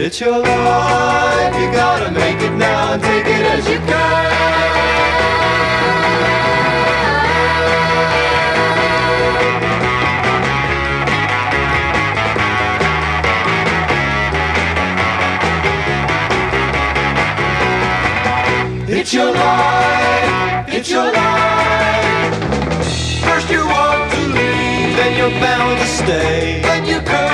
It's your life, you gotta make it now and take it as you can. It's your life, it's your life. First you want to leave, then you're bound to stay. Then you go